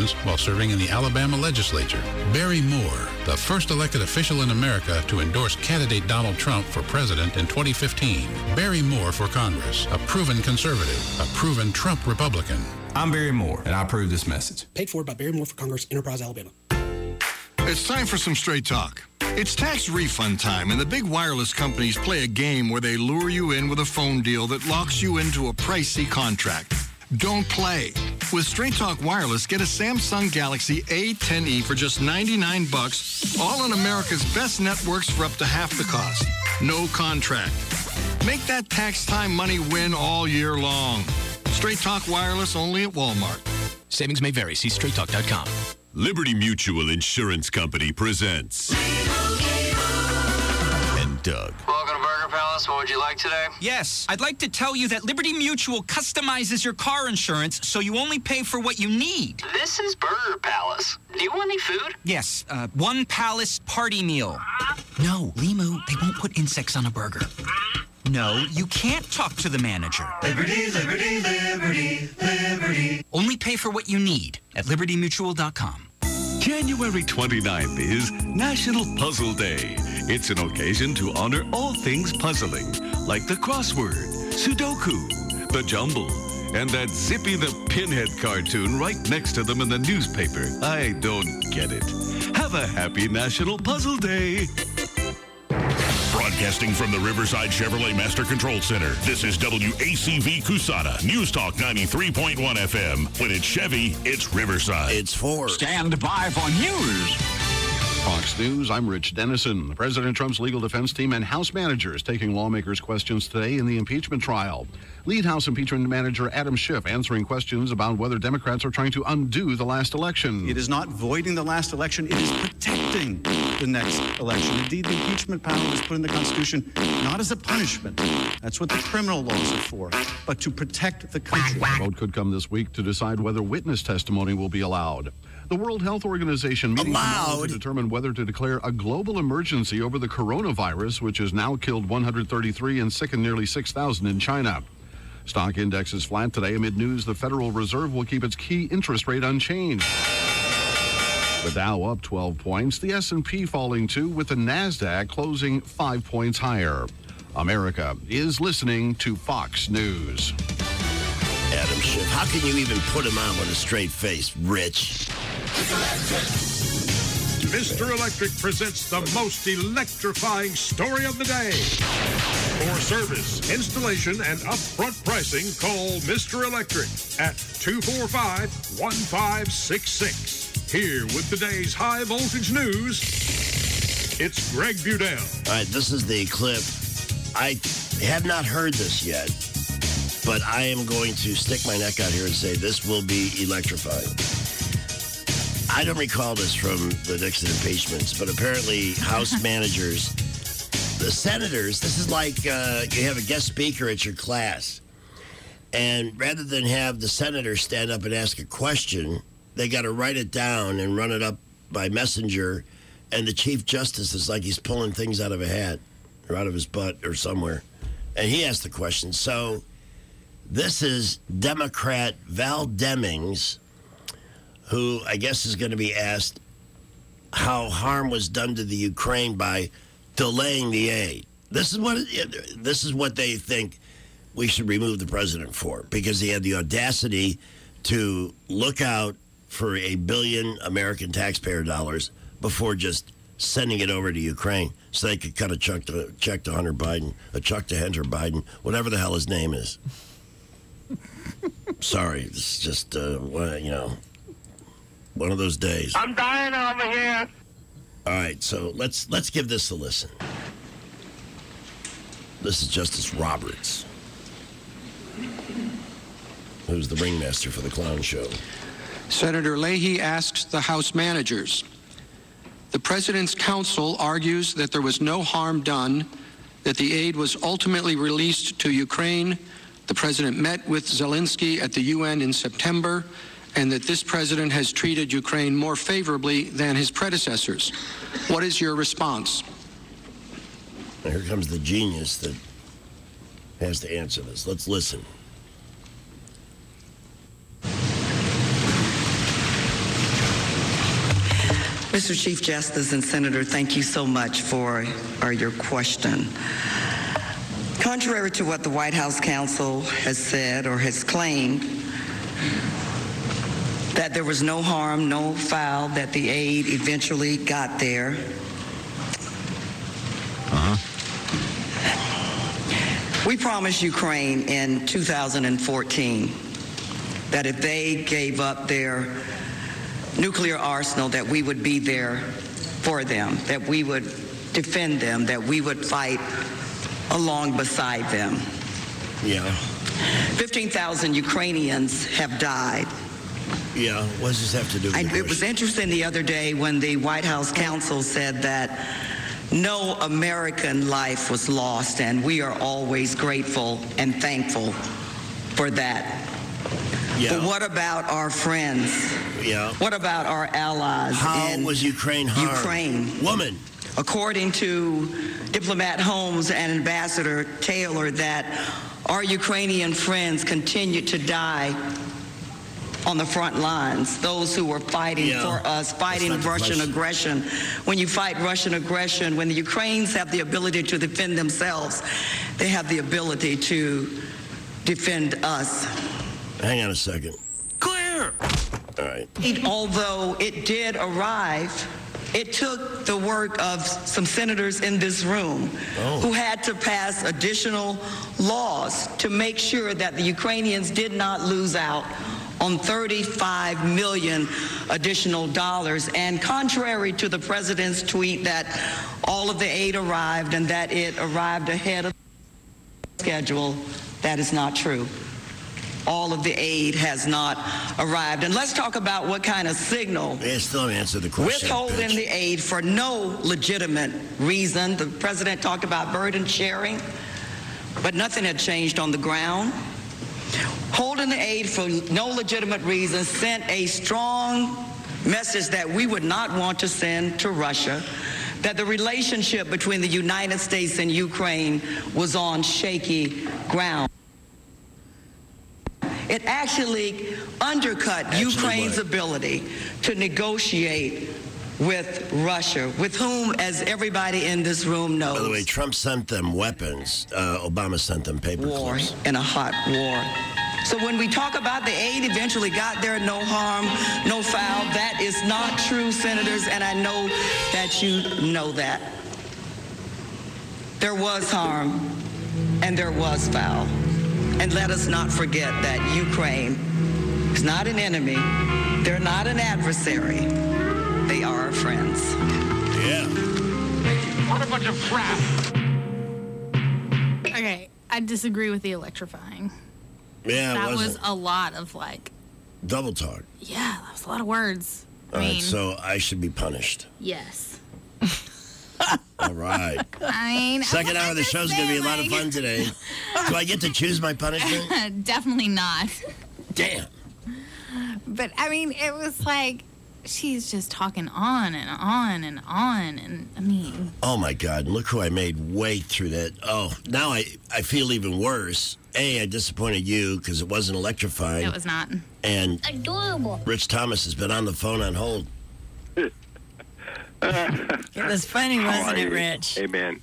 elections while serving in the Alabama legislature. Barry Moore, the first elected official in America to endorse candidate Donald Trump for president in 2015. Barry Moore for Congress, a proven conservative, a proven Trump Republican. I'm Barry Moore, and I approve this message. Paid for by Barry Moore for Congress, Enterprise, Alabama. It's time for some straight talk. It's tax refund time, and the big wireless companies play a game where they lure you in with a phone deal that locks you into a pricey contract. Don't play. With Straight Talk Wireless, get a Samsung Galaxy A10e for just $99, all on America's best networks for up to half the cost. No contract. Make that tax time money win all year long. Straight Talk Wireless only at Walmart. Savings may vary. See straighttalk.com. Liberty Mutual Insurance Company presents and Doug. Welcome to Burger Palace. What would you like today? Yes, I'd like to tell you that Liberty Mutual customizes your car insurance so you only pay for what you need. This is Burger Palace. Do you want any food? Yes, one Palace party meal. No, Limu, they won't put insects on a burger. No, you can't talk to the manager. Liberty, liberty, liberty, liberty. Only pay for what you need at libertymutual.com. January 29th is National Puzzle Day. It's an occasion to honor all things puzzling, like the crossword, Sudoku, the jumble, and that Zippy the Pinhead cartoon right next to them in the newspaper. I don't get it. Have a happy National Puzzle Day. Broadcasting from the Riverside Chevrolet Master Control Center, this is WACV Cusana, News Talk 93.1 FM. When it's Chevy, it's Riverside. It's 4. Stand by for news. Fox News, I'm Rich Dennison. President Trump's legal defense team and House managers taking lawmakers' questions today in the impeachment trial. Lead House impeachment manager Adam Schiff answering questions about whether Democrats are trying to undo the last election. It is not voiding the last election. It is protecting the next election. Indeed, the impeachment power was put in the Constitution not as a punishment. That's what the criminal laws are for, but to protect the country. The vote could come this week to decide whether witness testimony will be allowed. The World Health Organization meeting tomorrow to determine whether to declare a global emergency over the coronavirus, which has now killed 133 and sickened nearly 6,000 in China. Stock index is flat today amid news the Federal Reserve will keep its key interest rate unchanged. The Dow up 12 points, the S&P falling 2, with the NASDAQ closing 5 points higher. America is listening to Fox News. Adam Schiff, how can you even put him on with a straight face, Rich? Mr. Electric presents the most electrifying story of the day. For service, installation, and upfront pricing, call Mr. Electric at 245-1566. Here with today's high voltage news, it's Greg Budell. All right, this is the clip. I have not heard this yet, but I am going to stick my neck out here and say this will be electrifying. I don't recall this from the Nixon impeachments, but apparently House managers, the senators, this is like you have a guest speaker at your class, and rather than have the senator stand up and ask a question, they got to write it down and run it up by messenger, and the Chief Justice is like he's pulling things out of a hat or out of his butt or somewhere, and he asked the question. So this is Democrat Val Demings, who I guess is going to be asked how harm was done to the Ukraine by delaying the aid. This is what they think we should remove the president for, because he had the audacity to look out for $1 billion American taxpayer dollars before just sending it over to Ukraine so they could cut a check to Hunter Biden, a check to Hunter Biden, whatever the hell his name is. Sorry, it's just one of those days. I'm dying over here. All right, so let's give this a listen. This is Justice Roberts, who's the ringmaster for the clown show. Senator Leahy asks the House managers, the President's counsel argues that there was no harm done, that the aid was ultimately released to Ukraine. The President met with Zelensky at the UN in September, and that this president has treated Ukraine more favorably than his predecessors. What is your response? Now here comes the genius that has to answer this. Let's listen. Mr. Chief Justice and Senator, thank you so much for your question. Contrary to what the White House counsel has said or has claimed, that there was no harm, no foul, that the aid eventually got there. We promised Ukraine in 2014 that if they gave up their nuclear arsenal, that we would be there for them, that we would defend them, that we would fight along beside them. Yeah. 15,000 Ukrainians have died. Yeah, what does this have to do with It was interesting the other day when the White House counsel said that no American life was lost, and we are always grateful and thankful for that. Yeah. But what about our friends? Yeah. What about our allies? How was Ukraine harmed? Ukraine. Woman. According to Diplomat Holmes and Ambassador Taylor, that our Ukrainian friends continue to die on the front lines, those who were fighting for us, fighting Russian aggression. When you fight Russian aggression, when the Ukrainians have the ability to defend themselves, they have the ability to defend us. Hang on a second. Clear! All right. Although it did arrive, it took the work of some senators in this room who had to pass additional laws to make sure that the Ukrainians did not lose out on $35 million additional dollars. And contrary to the president's tweet that all of the aid arrived and that it arrived ahead of schedule, that is not true. All of the aid has not arrived. And let's talk about what kind of signal. They still haven't answered the question. Withholding the aid for no legitimate reason. The president talked about burden sharing, but nothing had changed on the ground. Holding the aid for no legitimate reason sent a strong message that we would not want to send to Russia, that the relationship between the United States and Ukraine was on shaky ground. It actually undercut Ukraine's ability to negotiate with Russia, with whom, as everybody in this room knows. By the way, Trump sent them weapons. Obama sent them paper clips. War in a hot war. So when we talk about the aid eventually got there, no harm, no foul, that is not true, senators, and I know that you know that. There was harm and there was foul. And let us not forget that Ukraine is not an enemy. They're not an adversary. They are our friends. Yeah. What a bunch of crap. Okay, I disagree with the electrifying. Yeah, that was a lot of double talk. Yeah, that was a lot of words. All right, so I should be punished. Yes. All right. I mean, second hour of the show's going to be a lot of fun today. Do I get to choose my punishment? Definitely not. Damn. But I mean, it was like she's just talking on and on and on, and I mean. Oh my God! Look who I made wait through that. Oh, now I feel even worse. I disappointed you because it wasn't electrifying. It was not. And adorable. Rich Thomas has been on the phone on hold. It was funny, wasn't it, Rich? Hey, man.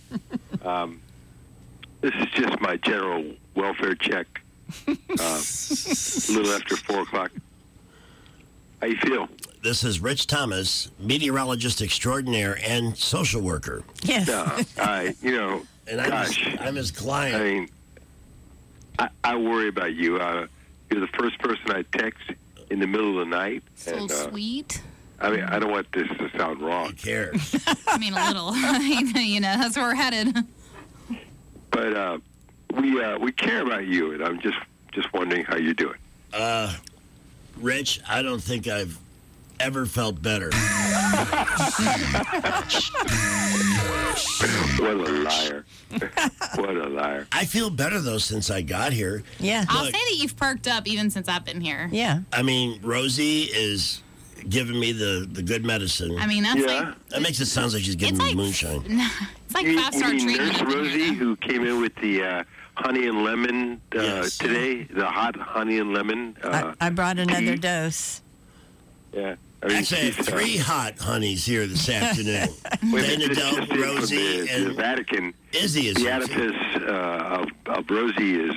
This is just my general welfare check. A little after 4 o'clock. How you feel? This is Rich Thomas, meteorologist extraordinaire and social worker. Yes. And I'm his client. I mean, I worry about you. You're the first person I text in the middle of the night. So sweet. I mean, I don't want this to sound wrong. Who cares? I mean, a little. That's where we're headed. But we care about you, and I'm just wondering how you're doing. Rich, I don't think I've ever felt better. What a liar. What a liar. I feel better, though, since I got here. Yeah. I'll say that you've perked up even since I've been here. Yeah. I mean, Rosie is giving me the good medicine. I mean, that's that makes it sound like she's giving me moonshine. It's like 5-star treatment. Nurse Rosie, who came in with the honey and lemon today, the hot honey and lemon. I brought another dose. Yeah. Actually, I have 3 hot honeys here this afternoon. Dana Delp, Rosie, and the Vatican. Izzy is the edifice of Rosie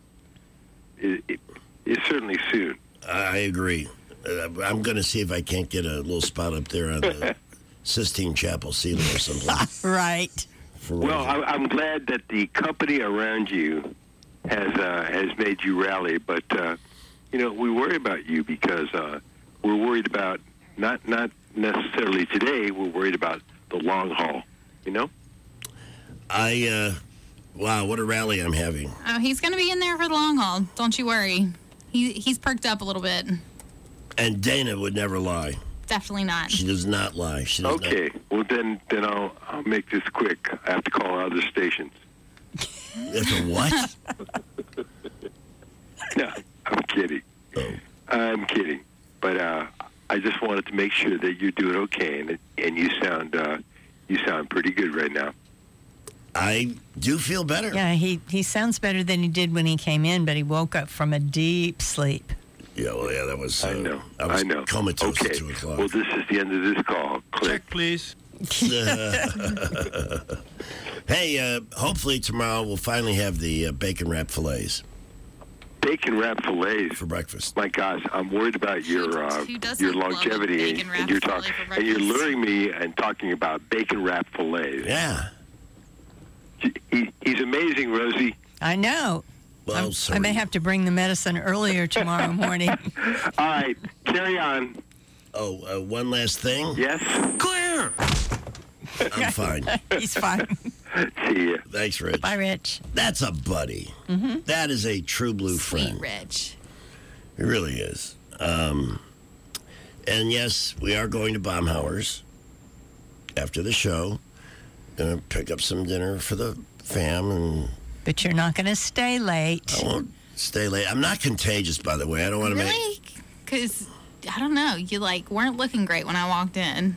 is certainly soon. I agree. I'm going to see if I can't get a little spot up there on the Sistine Chapel ceiling or something. Right. Well, I'm glad that the company around you has made you rally, but we worry about you because we're worried about not necessarily today. We're worried about the long haul. Wow, what a rally I'm having. Oh, he's going to be in there for the long haul. Don't you worry. He's perked up a little bit. And Dana would never lie. Definitely not. She does not lie. She does okay. Well, then I'll make this quick. I have to call other stations. It's a what? No, I'm kidding. Oh. I'm kidding. But I just wanted to make sure that you're doing okay, and you sound pretty good right now. I do feel better. Yeah, he sounds better than he did when he came in, but he woke up from a deep sleep. Yeah, well, that was... I know. I know. Comatose okay. at 2 o'clock. Well, this is the end of this call. Click. Check, please. Hey, hopefully tomorrow we'll finally have the bacon wrap fillets. Bacon wrap fillets for breakfast. My gosh, I'm worried about your longevity, and you're luring me and talking about bacon wrap fillets. Yeah. He's amazing, Rosie. I know. Well, I may have to bring the medicine earlier tomorrow morning. All right, carry on. Oh, one last thing? Yes? Clear! I'm fine. He's fine. See ya. Thanks, Rich. Bye, Rich. That's a buddy. Mm-hmm. That is a true blue Sweet friend. Rich. It really is. And yes, we are going to Baumhauer's after the show. Gonna pick up some dinner for the fam, and but you're not going to stay late. I won't stay late. I'm not contagious, by the way. I don't want to really? Because I don't know. You weren't looking great when I walked in.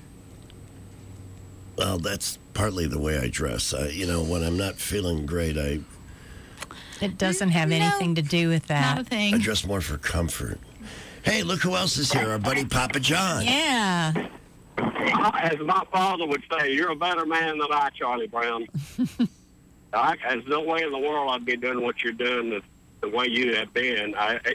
Well, that's partly the way I dress. When I'm not feeling great, It doesn't have anything to do with that. Not a thing. I dress more for comfort. Hey, look who else is here. Our buddy Papa John. Yeah. As my father would say, you're a better man than I, Charlie Brown. There's no way in the world I'd be doing what you're doing the way you have been.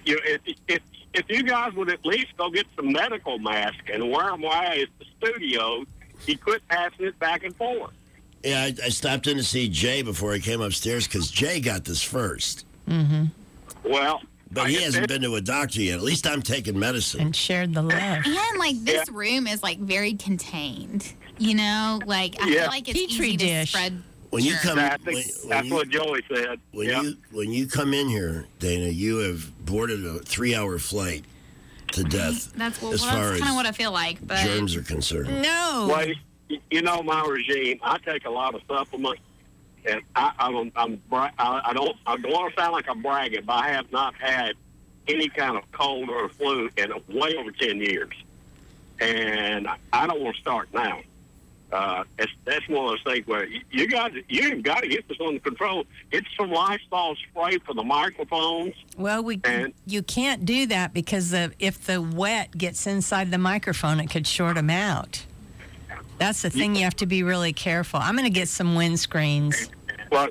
If you guys would at least go get some medical masks and wear them while at the studio, you quit passing it back and forth. Yeah, I stopped in to see Jay before I came upstairs because Jay got this first. Mm-hmm. Well... But he hasn't been to a doctor yet. At least I'm taking medicine. And shared the love. And, this room is, very contained. I feel like it's Petri easy dish. to spread. When you come, that's what Joey said. When you come in here, Dana, you have boarded a 3-hour flight to death. That's as far kind as of what I feel like. But germs are concerned. No. Well, my regime. I take a lot of supplements, and I don't want to sound like I'm bragging, but I have not had any kind of cold or flu in way over 10 years, and I don't want to start now. That's one of those things where you got to get this under control. It's some Lysol spray for the microphones. Well, you can't do that because if the wet gets inside the microphone, it could short them out. That's the thing. You have to be really careful. I'm going to get some windscreens. Well,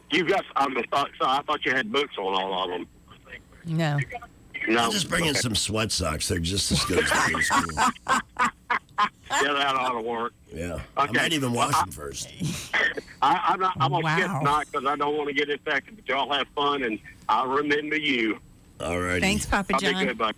I thought you had boots on all of them. No. I'll just bring in some sweat socks. They're just as good as the green school. Yeah, that ought to work. Yeah. Okay. I might even wash them first. I'm going to skip tonight because I don't want to get infected, but y'all have fun, and I'll remember you. All right. Thanks, Papa John. I'll be good, bud.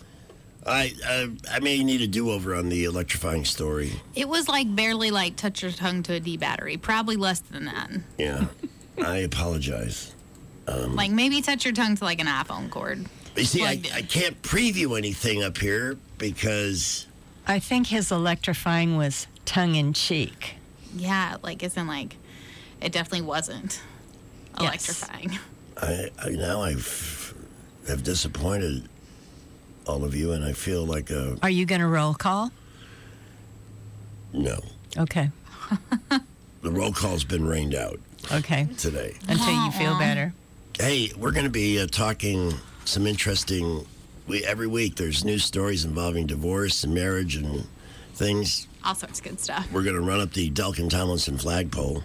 I may need a do-over on the electrifying story. It was barely touch your tongue to a D battery. Probably less than that. Yeah. I apologize. Maybe touch your tongue to an iPhone cord. You see, I can't preview anything up here because... I think his electrifying was tongue-in-cheek. Yeah, isn't it definitely wasn't electrifying. Yes. I have disappointed all of you, and I feel like a... Are you going to roll call? No. Okay. The roll call's been rained out. Okay. Today. Until you feel better. Hey, we're going to be talking some interesting... every week there's news stories involving divorce and marriage and things. All sorts of good stuff. We're going to run up the Delkin Tomlinson flagpole.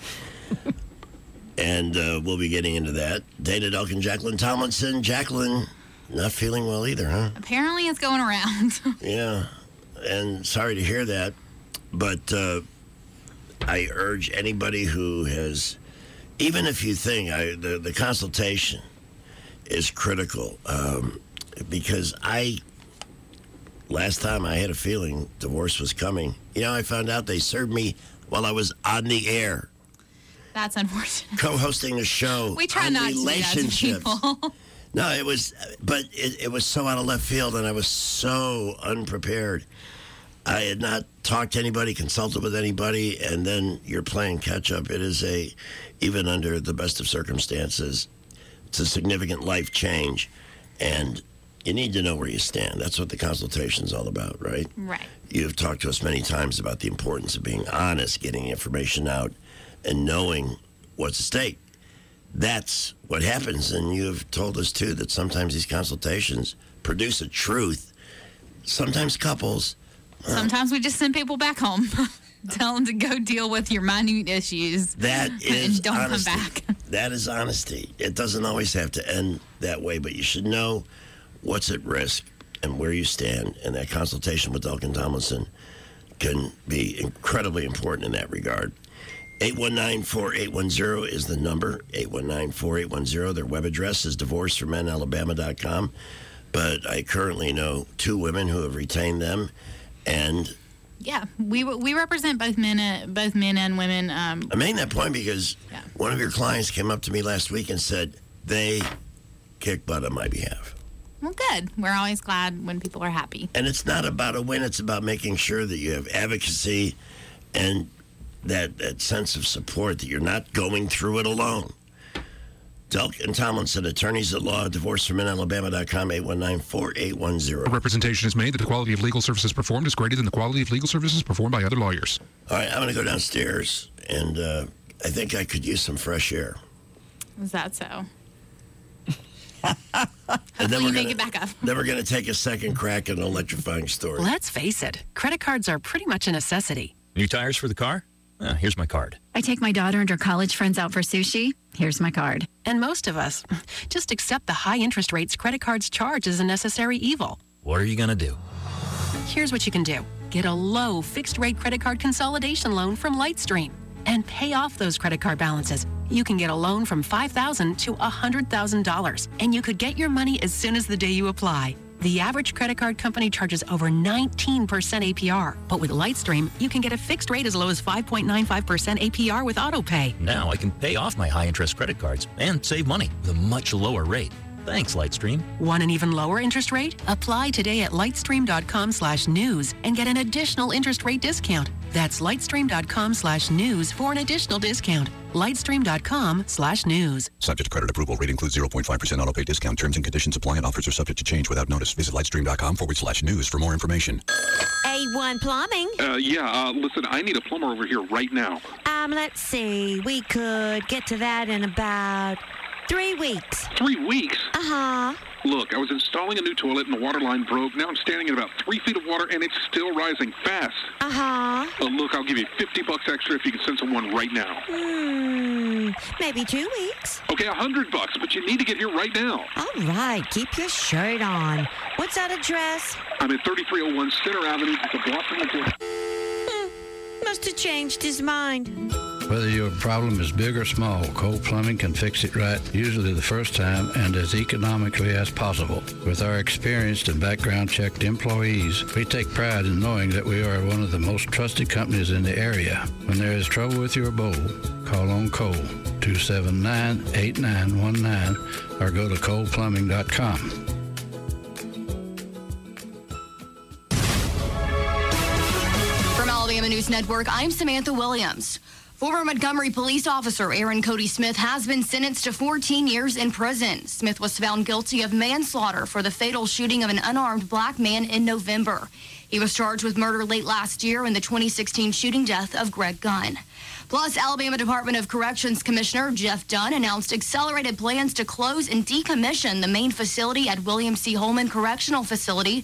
And we'll be getting into that. Dana Delkin, Jacqueline Tomlinson. Jacqueline, not feeling well either, huh? Apparently it's going around. Yeah, and sorry to hear that. But I urge anybody who has, even if you think the consultation is critical, because last time I had a feeling divorce was coming. I found out they served me while I was on the air. That's unfortunate. Co-hosting a show. We try not to do that to people. No, it was so out of left field, and I was so unprepared. I had not talked to anybody, consulted with anybody, and then you're playing catch up. It is even under the best of circumstances, it's a significant life change, and you need to know where you stand. That's what the consultation's all about, right? Right. You've talked to us many times about the importance of being honest, getting information out, and knowing what's at stake. That's what happens, and you've told us, too, that sometimes these consultations produce a truth. Sometimes couples... Sometimes we just send people back home. Tell them to go deal with your minute issues. That is and don't honesty. come back. That is honesty. It doesn't always have to end that way, but you should know what's at risk and where you stand, and that consultation with Delkin Tomlinson can be incredibly important in that regard. 819-4810 is the number, 819-4810. Their web address is divorceformenalabama.com, but I currently know 2 women who have retained them, and... Yeah, we represent both men and women. I made that point because one of your clients came up to me last week and said they kick butt on my behalf. Well, good. We're always glad when people are happy. And it's not about a win. It's about making sure that you have advocacy and that sense of support, that you're not going through it alone. Delkin Tomlinson, attorneys at law, divorceformenalabama.com, 819-4810. Representation is made that the quality of legal services performed is greater than the quality of legal services performed by other lawyers. All right, I'm going to go downstairs, and I think I could use some fresh air. Is that so? And then you make it back up. Then we're going to take a second crack at an electrifying story. Let's face it, credit cards are pretty much a necessity. New tires for the car? Here's my card. I take my daughter and her college friends out for sushi. Here's my card. And most of us just accept the high interest rates credit cards charge as a necessary evil. What are you going to do? Here's what you can do. Get a low fixed-rate credit card consolidation loan from Lightstream and pay off those credit card balances. You can get a loan from $5,000 to $100,000, and you could get your money as soon as the day you apply. The average credit card company charges over 19% APR, but with Lightstream, you can get a fixed rate as low as 5.95% APR with AutoPay. Now I can pay off my high-interest credit cards and save money with a much lower rate. Thanks, Lightstream. Want an even lower interest rate? Apply today at lightstream.com/news and get an additional interest rate discount. That's lightstream.com/news for an additional discount. Lightstream.com/news. Subject to credit approval. Rate includes 0.5% auto pay discount. Terms and conditions apply, and offers are subject to change without notice. Visit lightstream.com/news for more information. A1 Plumbing. Listen, I need a plumber over here right now. Let's see. We could get to that in about 3 weeks. 3 weeks? Uh-huh. Look, I was installing a new toilet and the water line broke. Now I'm standing in about 3 feet of water and it's still rising fast. Uh-huh. Look, I'll give you $50 extra if you can send someone right now. Maybe 2 weeks. Okay, $100, but you need to get here right now. All right, keep your shirt on. What's that address? I'm at 3301 Center Avenue, just a block from the door. Must have changed his mind. Whether your problem is big or small, Cole Plumbing can fix it right, usually the first time and as economically as possible. With our experienced and background-checked employees, we take pride in knowing that we are one of the most trusted companies in the area. When there is trouble with your bowl, call on Cole, 279-8919, or go to coleplumbing.com. From Alabama News Network, I'm Samantha Williams. Former Montgomery police officer Aaron Cody Smith has been sentenced to 14 years in prison. Smith was found guilty of manslaughter for the fatal shooting of an unarmed black man in November. He was charged with murder late last year in the 2016 shooting death of Greg Gunn. Plus, Alabama Department of Corrections Commissioner Jeff Dunn announced accelerated plans to close and decommission the main facility at William C. Holman Correctional Facility.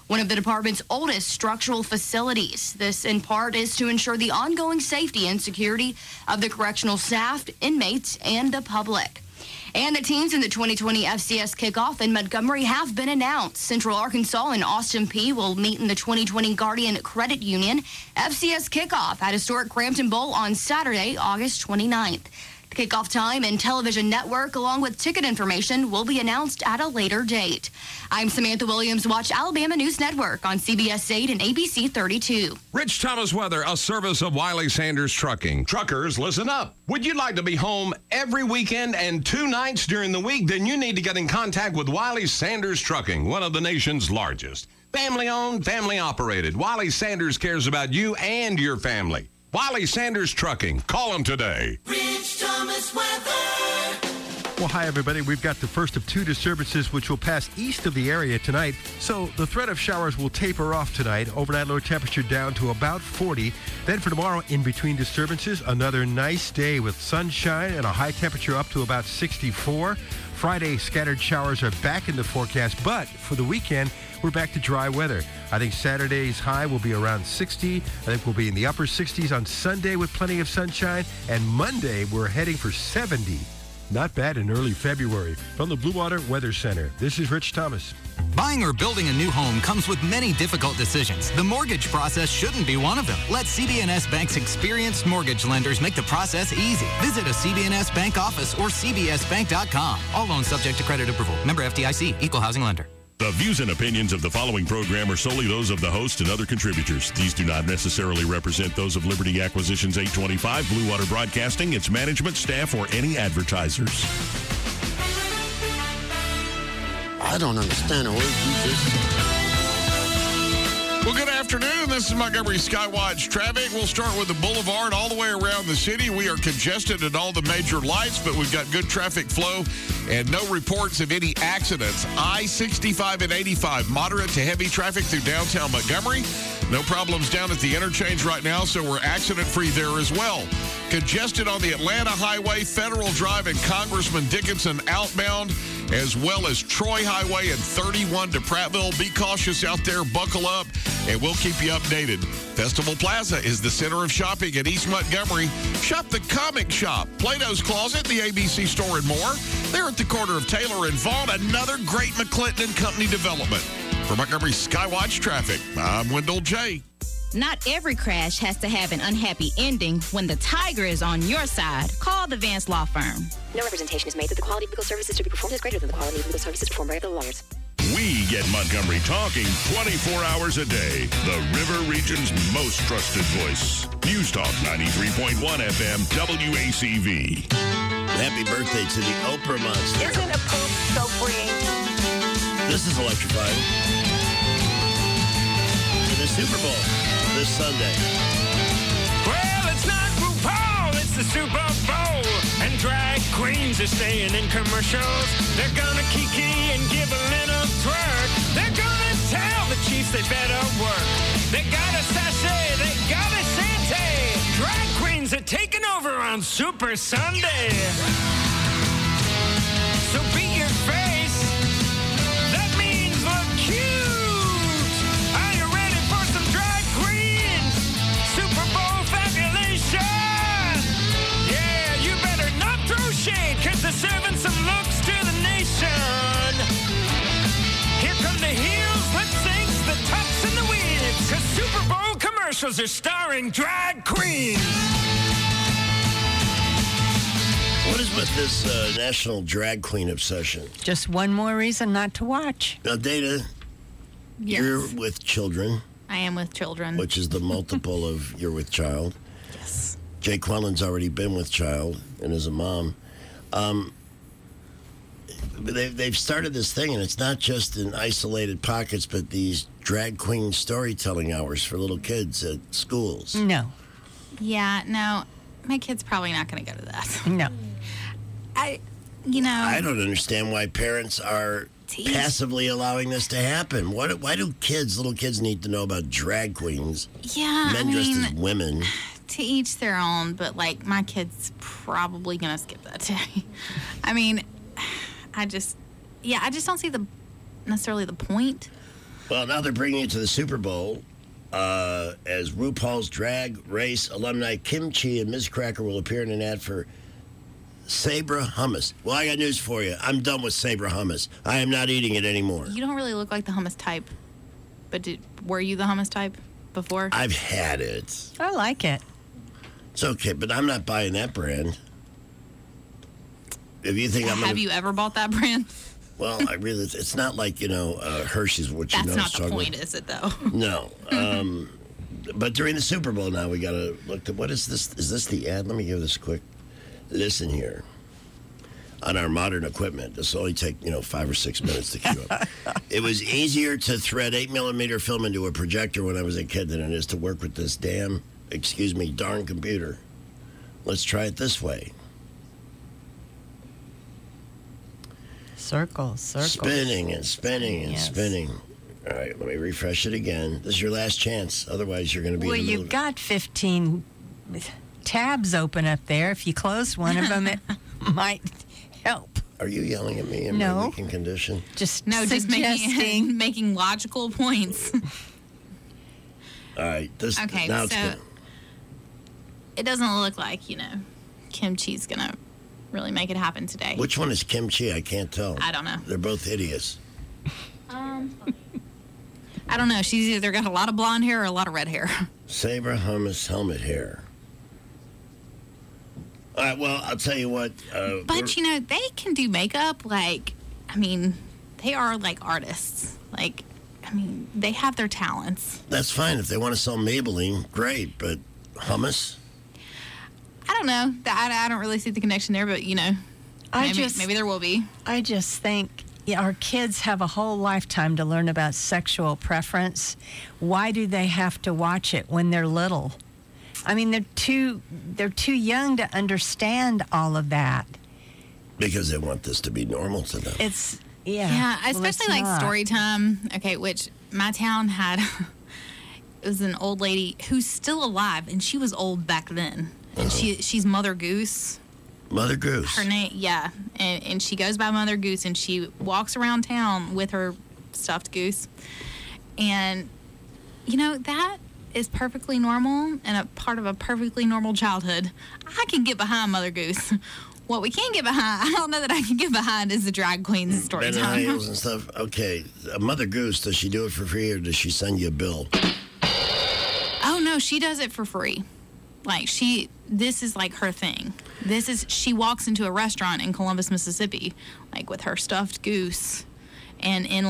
one of the department's oldest structural facilities. This, in part, is to ensure the ongoing safety and security of the correctional staff, inmates, and the public. And the teams in the 2020 FCS kickoff in Montgomery have been announced. Central Arkansas and Austin Peay will meet in the 2020 Guardian Credit Union FCS kickoff at historic Crampton Bowl on Saturday, August 29th. The kickoff time and television network, along with ticket information, will be announced at a later date. I'm Samantha Williams. Watch Alabama News Network on CBS 8 and ABC 32. Rich Thomas weather, a service of Wiley Sanders Trucking. Truckers, listen up. Would you like to be home every weekend and 2 nights during the week? Then you need to get in contact with Wiley Sanders Trucking, one of the nation's largest. Family-owned, family-operated. Wiley Sanders cares about you and your family. Wiley Sanders Trucking. Call them today. Rich Thomas weather. Well, hi, everybody. We've got the first of 2 disturbances which will pass east of the area tonight. So the threat of showers will taper off tonight. Overnight low temperature down to about 40. Then for tomorrow, in between disturbances, another nice day with sunshine and a high temperature up to about 64. Friday, scattered showers are back in the forecast, but for the weekend, we're back to dry weather. I think Saturday's high will be around 60. I think we'll be in the upper 60s on Sunday with plenty of sunshine. And Monday, we're heading for 70. Not bad in early February. From the Blue Water Weather Center, this is Rich Thomas. Buying or building a new home comes with many difficult decisions. The mortgage process shouldn't be one of them. Let CB&S Bank's experienced mortgage lenders make the process easy. Visit a CB&S Bank office or cbsbank.com. All loans subject to credit approval. Member FDIC, Equal Housing Lender. The views and opinions of the following program are solely those of the host and other contributors. These do not necessarily represent those of Liberty Acquisitions 825, Blue Water Broadcasting, its management, staff, or any advertisers. I don't understand a word you just said. Well, good afternoon. This is Montgomery Skywatch traffic. We'll start with the boulevard all the way around the city. We are congested at all the major lights, but we've got good traffic flow and no reports of any accidents. I-65 and 85, moderate to heavy traffic through downtown Montgomery. No problems down at the interchange right now, so we're accident-free there as well. Congested on the Atlanta Highway, Federal Drive, and Congressman Dickinson outbound, as well as Troy Highway and 31 to Prattville. Be cautious out there, buckle up, and we'll keep you updated. Festival Plaza is the center of shopping at East Montgomery. Shop the Comic Shop, Plato's Closet, the ABC store, and more. They're at the corner of Taylor and Vaughn, another great McClinton and Company development. For Montgomery Skywatch Traffic, I'm Wendell J. Not every crash has to have an unhappy ending. When the tiger is on your side, call the Vance Law Firm. No representation is made that the quality of legal services to be performed is greater than the quality of legal services performed by other lawyers. We get Montgomery talking 24 hours a day. The River Region's most trusted voice. News Talk 93.1 FM WACV. Happy birthday to the Oprah Monster. Isn't a poop so freeing? This is electrifying. The Super Bowl this Sunday. Well, it's not RuPaul, it's the Super Bowl. And drag queens are staying in commercials. They're gonna kiki and give a little twerk. They're gonna tell the Chiefs they better work. They gotta sashay, they gotta sante. Drag queens are taking over on Super Sunday. So beat your face. That means look cute. Are you ready for some drag queens? Super Bowl fabulation. Yeah, you better not throw shade, cause they're serving some looks to the nation. Here come the heels, lip syncs, the tucks and the weaves, cause Super Bowl commercials are starring drag queens. What is with this national drag queen obsession? Just one more reason not to watch. Now, Dana, Yes. you're with children. I am with children. Which is the multiple of you're with child. Yes. Jay Quellen's already been with child and is a mom. They've started this thing, and it's not just in isolated pockets, but these drag queen storytelling hours for little kids at schools. No. Yeah, no. My kid's probably not going to go to that. No. I don't understand why parents are passively allowing this to happen. Why do little kids need to know about drag queans? Yeah, Men dressed as women. To each their own, but, like, my kid's probably going to skip that day. I mean, I just don't see necessarily the point. Well, now they're bringing it to the Super Bowl as RuPaul's Drag Race alumni Kim Chi and Ms. Cracker will appear in an ad for Sabra hummus. Well, I got news for you. I'm done with Sabra hummus. I am not eating it anymore. You don't really look like the hummus type. But were you the hummus type before? I've had it. I like it. It's okay, but I'm not buying that brand. If you think I'm Have you ever bought that brand? Well, I really, it's not like, Hershey's, which That's you know. not the point, is it, though? No. But during the Super Bowl now, we got to look at, what is this? Is this the ad? Let me give this a quick listen here. On our modern equipment, this will only take, 5 or 6 minutes to queue up. It was easier to thread 8mm film into a projector when I was a kid than it is to work with this darn computer. Let's try it this way. Circles. Spinning and spinning and spinning. All right, let me refresh it again. This is your last chance. Otherwise, you're going to be Well, in the middle you've got 15 tabs open up there. If you close one of them, it might help. Are you yelling at me in my weakened condition? Just making logical points. All right. Okay, now so it doesn't look like, Kim Chi's going to really make it happen today. Which one is Kim Chi? I can't tell. I don't know. They're both hideous. I don't know. She's either got a lot of blonde hair or a lot of red hair. Sabra hummus helmet hair. All right, well, I'll tell you what. But, they can do makeup. They are like artists. They have their talents. That's fine. If they want to sell Maybelline, great. But hummus? I don't know. I don't really see the connection there, but, maybe there will be. I just think our kids have a whole lifetime to learn about sexual preference. Why do they have to watch it when they're little? They're too young to understand all of that. Because they want this to be normal to them. Yeah, especially like story time. Okay, which my town had. It was an old lady who's still alive, and she was old back then. And she's Mother Goose. Mother Goose. Her name, yeah, and she goes by Mother Goose, and she walks around town with her stuffed goose, and that is perfectly normal and a part of a perfectly normal childhood. I can get behind Mother Goose. What we can't get behind, I don't know that I can get behind, is the drag queen's story time. And stuff. Okay, Mother Goose, does she do it for free or does she send you a bill? Oh no, she does it for free. This is like her thing. She walks into a restaurant in Columbus, Mississippi, with her stuffed goose, and in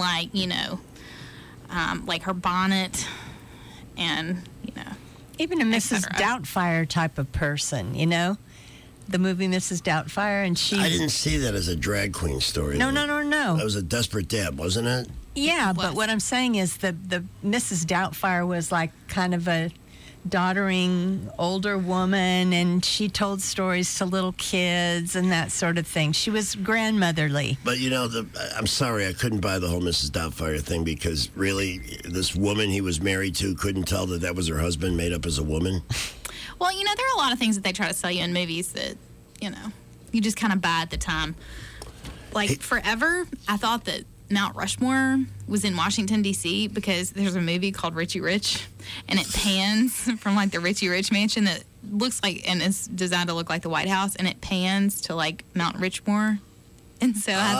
her bonnet, and even a Mrs. Doubtfire type of person, the movie Mrs. Doubtfire, and she. I didn't see that as a drag queen story. No. That was a Desperate Deb, wasn't it? Yeah, but what I'm saying is the Mrs. Doubtfire was like kind of a doddering older woman, and she told stories to little kids and that sort of thing. She was grandmotherly. But I'm sorry, I couldn't buy the whole Mrs. Doubtfire thing because really, this woman he was married to couldn't tell that was her husband made up as a woman. Well, there are a lot of things that they try to sell you in movies that, you just kind of buy at the time. Forever, I thought that Mount Rushmore was in Washington, D.C. because there's a movie called Richie Rich, and it pans from, the Richie Rich mansion that looks like, and it's designed to look like the White House, and it pans to, Mount Rushmore. And so I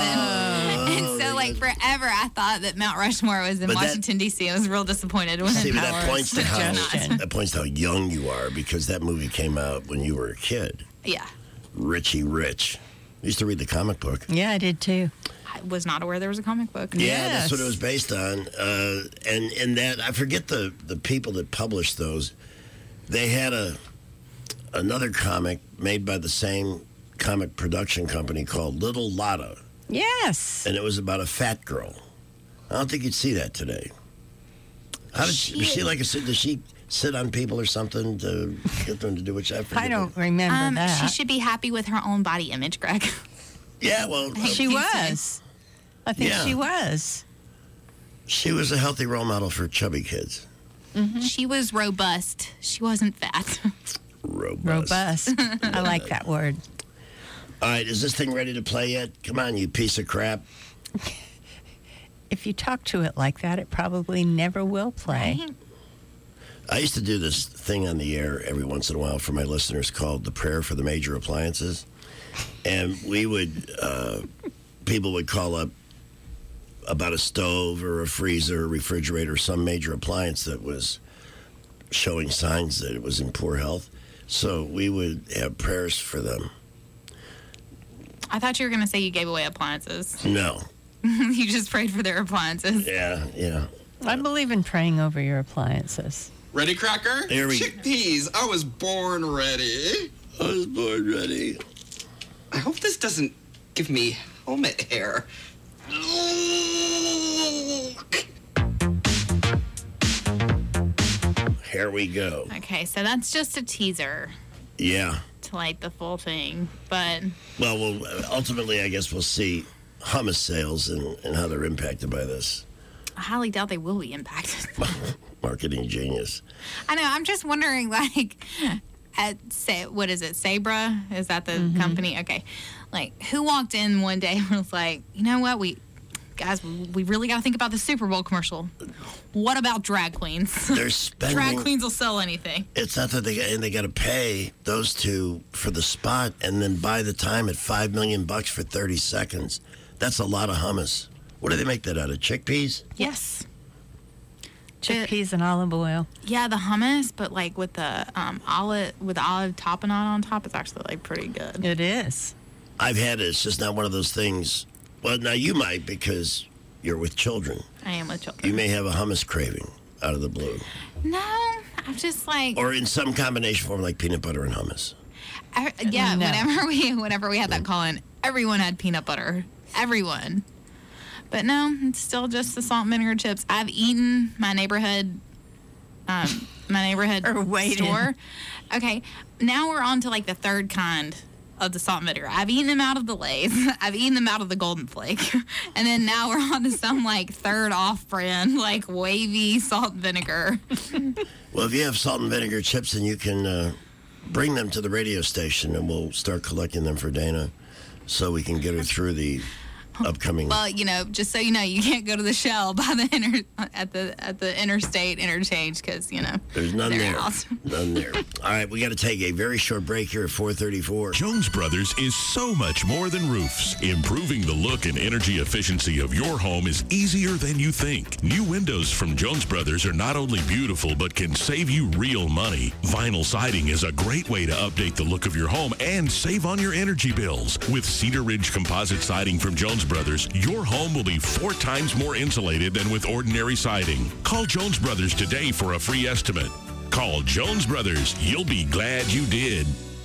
thought forever I thought that Mount Rushmore was in Washington, D.C. I was real disappointed when that points to how young you are because that movie came out when you were a kid. Yeah. Richie Rich. I used to read the comic book. Yeah, I did too. I was not aware there was a comic book. Yeah, that's what it was based on. And that, I forget the people that published those. They had another comic made by the same comic production company called Little Lotta. Yes. And it was about a fat girl. I don't think you'd see that today. Was she sit on people or something to get them to do what I don't remember that. She should be happy with her own body image, Greg. Yeah, well. She was. I think she was. She was a healthy role model for chubby kids. Mm-hmm. She was robust. She wasn't fat. Robust. I like that word. All right, is this thing ready to play yet? Come on, you piece of crap. if you talk to it like that, it probably never will play. Right? I used to do this thing on the air every once in a while for my listeners called the prayer for the major appliances. And we would, people would call up about a stove or a freezer, or refrigerator, some major appliance that was showing signs that it was in poor health. So we would have prayers for them. I thought you were going to say you gave away appliances. No. You just prayed for their appliances. Yeah. I believe in praying over your appliances. Ready, Cracker? There we go. Chickpeas. I was born ready. I hope this doesn't give me helmet hair. Here we go. Okay, so that's just a teaser Yeah. to like the full thing, but Well, ultimately, I guess we'll see hummus sales and how they're impacted by this. I highly doubt they will be impacted. Marketing genius. I know. I'm just wondering, like, what is it? Sabra? Is that the company? Okay. Like, who walked in one day and was like, you know what? We really got to think about the Super Bowl commercial. What about drag queens? They're spending. Drag queens will sell anything. It's not that they got to pay those two for the spot and then buy the time at $5 million for 30 seconds. That's a lot of hummus. What do they make that out of? Chickpeas? Yes. Chickpeas and olive oil. Yeah, the hummus, but like with the olive tapenade on top, it's actually like pretty good. It is. I've had it. It's just not one of those things. Well, now you might because you're with children. I am with children. You may have a hummus craving out of the blue. No, I'm just like. Or in some combination form like peanut butter and hummus. Yeah, No. whenever we had that call in, everyone had peanut butter. Everyone. But no, it's still just the salt and vinegar chips. I've eaten my neighborhood store. Okay, now we're on to like the third kind of the salt and vinegar. I've eaten them out of the Lay's. I've eaten them out of the Golden Flake. And then now we're on to some like third off-brand, like wavy salt and vinegar. Well, if you have salt and vinegar chips, then you can bring them to the radio station and we'll start collecting them for Dana so we can get her through the upcoming. Well, just so you know, you can't go to the Shell by the at the interstate interchange because there's none they're there. out. None there. All right, we got to take a very short break here at 4:34. Jones Brothers is so much more than roofs. Improving the look and energy efficiency of your home is easier than you think. New windows from Jones Brothers are not only beautiful, but can save you real money. Vinyl siding is a great way to update the look of your home and save on your energy bills. With Cedar Ridge composite siding from Jones Brothers, your home will be 4 times more insulated than with ordinary siding. Call Jones Brothers today for a free estimate. Call Jones Brothers. You'll be glad you did.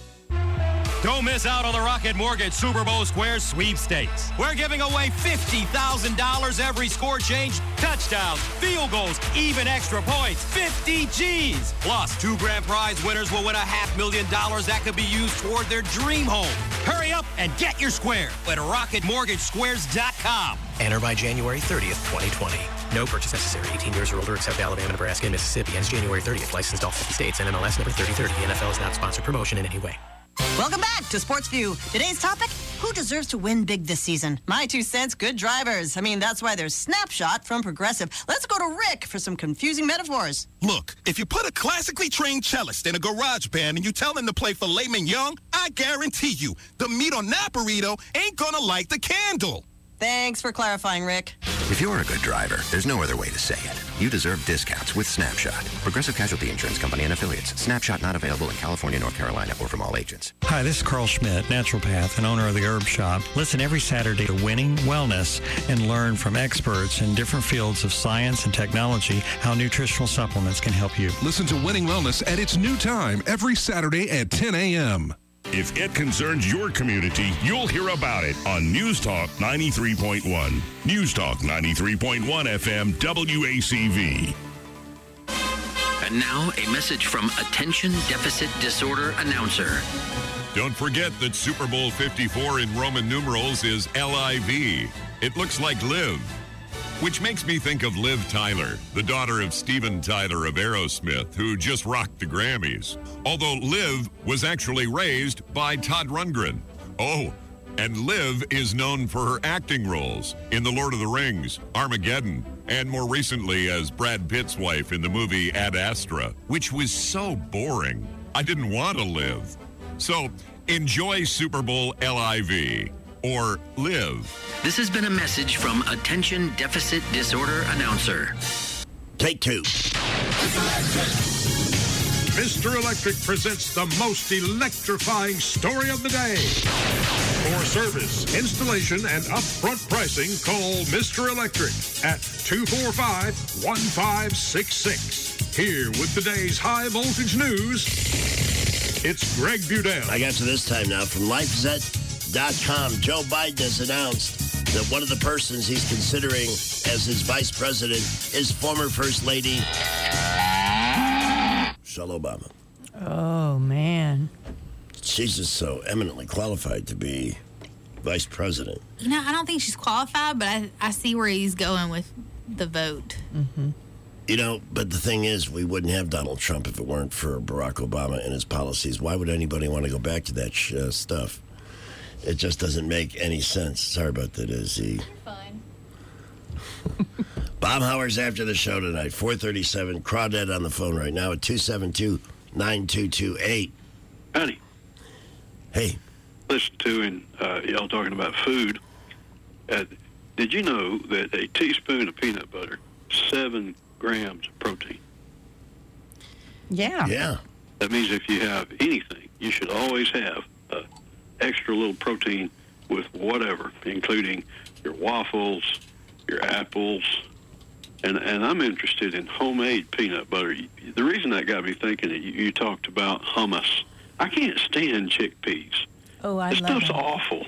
Don't miss out on the Rocket Mortgage Super Bowl Squares sweepstakes. We're giving away $50,000 every score change, touchdowns, field goals, even extra points, 50 G's. Plus, 2 grand prize winners will win $500,000 that could be used toward their dream home. Hurry up and get your square at RocketMortgageSquares.com. Enter by January 30th, 2020. No purchase necessary. 18 years or older except Alabama, Nebraska, and Mississippi. Ends January 30th. Licensed all 50 states. NMLS number 3030. The NFL is not a sponsored promotion in any way. Welcome back to Sports View. Today's topic, who deserves to win big this season? My 2 cents, good drivers. I mean, that's why there's Snapshot from Progressive. Let's go to Rick for some confusing metaphors. Look, if you put a classically trained cellist in a garage band and you tell him to play for Layman Young, I guarantee you, the meat on that burrito ain't gonna light the candle. Thanks for clarifying, Rick. If you're a good driver, there's no other way to say it. You deserve discounts with Snapshot. Progressive Casualty Insurance Company and Affiliates. Snapshot not available in California, North Carolina, or from all agents. Hi, this is Carl Schmidt, naturopath and owner of the Herb Shop. Listen every Saturday to Winning Wellness and learn from experts in different fields of science and technology how nutritional supplements can help you. Listen to Winning Wellness at its new time every Saturday at 10 a.m. If it concerns your community, you'll hear about it on News Talk 93.1. News Talk 93.1 FM WACV. And now a message from Attention Deficit Disorder Announcer. Don't forget that Super Bowl 54 in Roman numerals is LIV. It looks like live, which makes me think of Liv Tyler, the daughter of Steven Tyler of Aerosmith, who just rocked the Grammys. Although Liv was actually raised by Todd Rundgren. Oh, And Liv is known for her acting roles in The Lord of the Rings, Armageddon, and more recently as Brad Pitt's wife in the movie Ad Astra, which was so boring. I didn't want to live. So enjoy Super Bowl LIV or live. This has been a message from Attention Deficit Disorder Announcer. Take two. Mr. Electric presents the most electrifying story of the day. For service, installation, and upfront pricing, call Mr. Electric at 245-1566. Here with today's high voltage news, it's Greg Budell. I got to this time now from LifeZet.com. Joe Biden has announced that one of the persons he's considering as his vice president is former First Lady Michelle Obama. Oh, man. She's just so eminently qualified to be vice president. You know, I don't think she's qualified, but I see where he's going with the vote. Mm-hmm. You know, but the thing is, we wouldn't have Donald Trump if it weren't for Barack Obama and his policies. Why would anybody want to go back to that stuff? It just doesn't make any sense. Sorry about that, Izzy. Fine. Bob Howard's after the show tonight, 4:37. Crawdad on the phone right now at 272-9228. Howdy. Hey. Listen to y'all talking about food. Did you know that a teaspoon of peanut butter, 7 grams of protein? Yeah. Yeah. That means if you have anything, you should always have extra little protein with whatever, including your waffles, your apples, and I'm interested in homemade peanut butter. The reason that got me thinking that you talked about hummus. I can't stand chickpeas. Oh, I this love stuff's them. awful.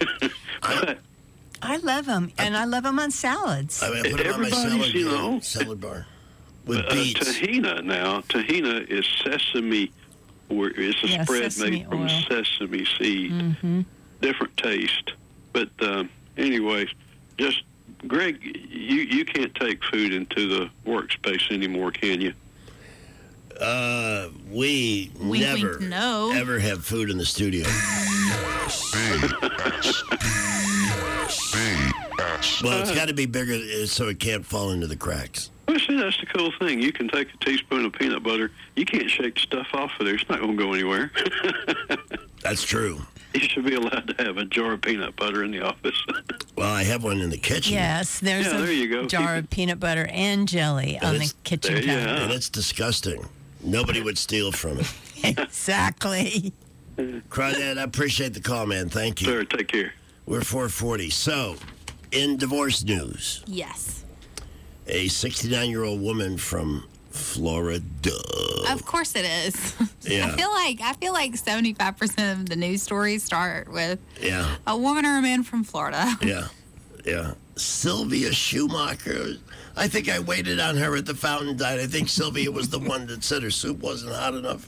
I love them, and I love them on salads. I mean, I put them on my salad bar with beets. Tahina is sesame. It's a spread made from sesame seed. Mm-hmm. Different taste. But anyways, just, Greg, you can't take food into the workspace anymore, can you? We never, ever have food in the studio. Well, it's got to be bigger so it can't fall into the cracks. Well, see, that's the cool thing. You can take a teaspoon of peanut butter. You can't shake the stuff off of there. It's not going to go anywhere. That's true. You should be allowed to have a jar of peanut butter in the office. Well, I have one in the kitchen. Yes, there's there you go. jar of peanut butter and jelly on the kitchen counter. And it's disgusting. Nobody would steal from it. Exactly. Crawdad, I appreciate the call, man. Thank you. Sir, take care. We're 440. So, in divorce news, Yes. a 69-year-old woman from Florida. Of course it is. Yeah. I feel like 75% of the news stories start with Yeah. a woman or a man from Florida. Yeah. Sylvia Schumacher. I think I waited on her at the fountain died. I think Sylvia was the one that said her soup wasn't hot enough.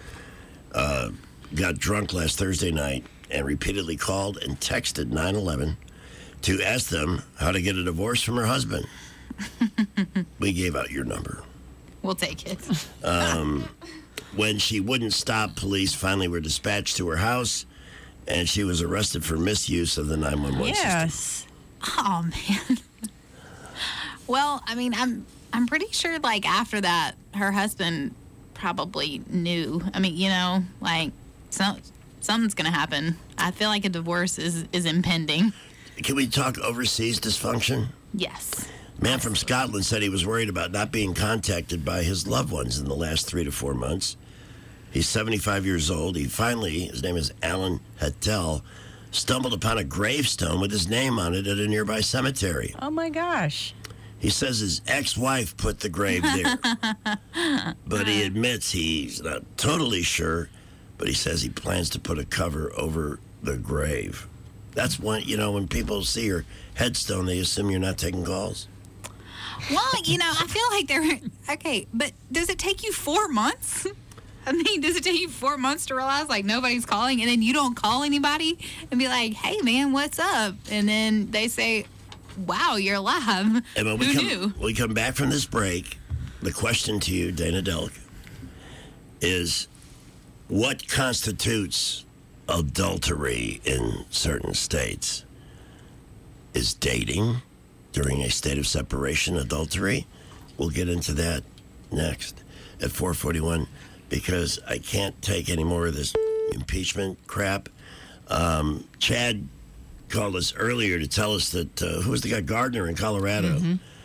Got drunk last Thursday night and repeatedly called and texted 911 to ask them how to get a divorce from her husband. We gave out your number. We'll take it. When she wouldn't stop, police finally were dispatched to her house, and she was arrested for misuse of the 911 system. Yes. Oh man. Well, I mean, I'm pretty sure like after that, her husband probably knew. I mean, you know, like something's gonna happen. I feel like a divorce is impending. Can we talk overseas dysfunction? Yes. Man from Scotland said he was worried about not being contacted by his loved ones in the last 3 to 4 months. He's 75 years old. His name is Alan Hattel, stumbled upon a gravestone with his name on it at a nearby cemetery. Oh, my gosh. He says his ex-wife put the grave there. But he admits he's not totally sure, but he says he plans to put a cover over the grave. That's when people see your headstone, they assume you're not taking calls. Well, you know, I feel like okay, but does it take you 4 months? I mean, does it take you 4 months to realize, like, nobody's calling, and then you don't call anybody and be like, hey, man, what's up? And then they say, wow, you're alive. And when Who knew? we come back from this break, the question to you, Dana Delk, is what constitutes adultery in certain states. Is dating during a state of separation adultery? We'll get into that next at 4:41 because I can't take any more of this impeachment crap. Chad called us earlier to tell us that who was the guy, Gardner in Colorado,